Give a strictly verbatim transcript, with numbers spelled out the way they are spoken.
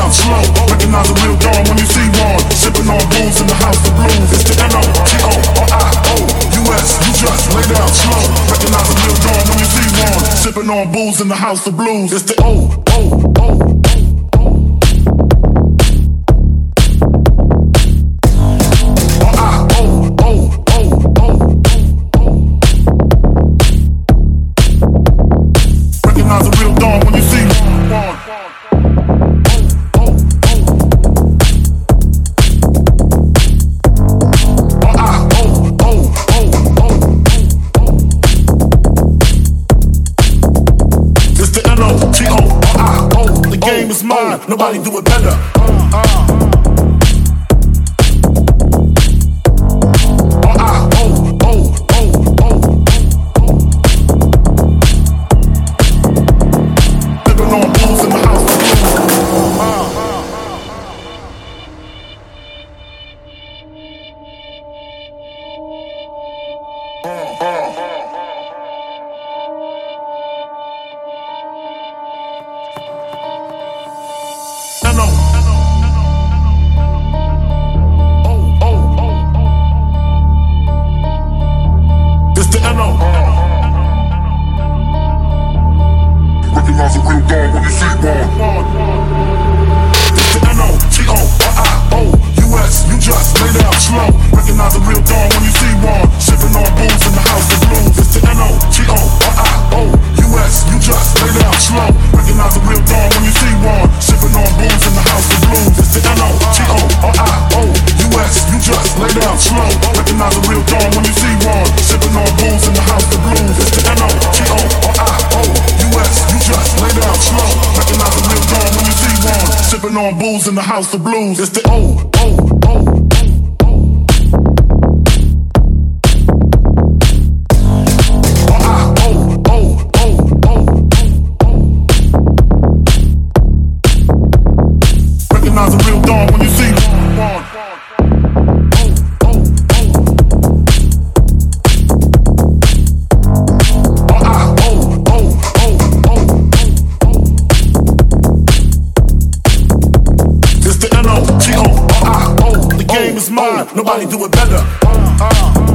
down slow. Recognize a real dawn when you see one. Sipping on booze in the house of blues. It's the N O T O R I O U S. You just lay down slow. Recognize a real dawn when you see one. Sipping on booze in the house of blues. It's the O O O. Nobody do it better. Uh, uh. On booze in the house of blues. It's the O, O, O, O, R I O, O, O, O, O. Recognize a real dawn when you see one. Nobody do it better. Uh, uh.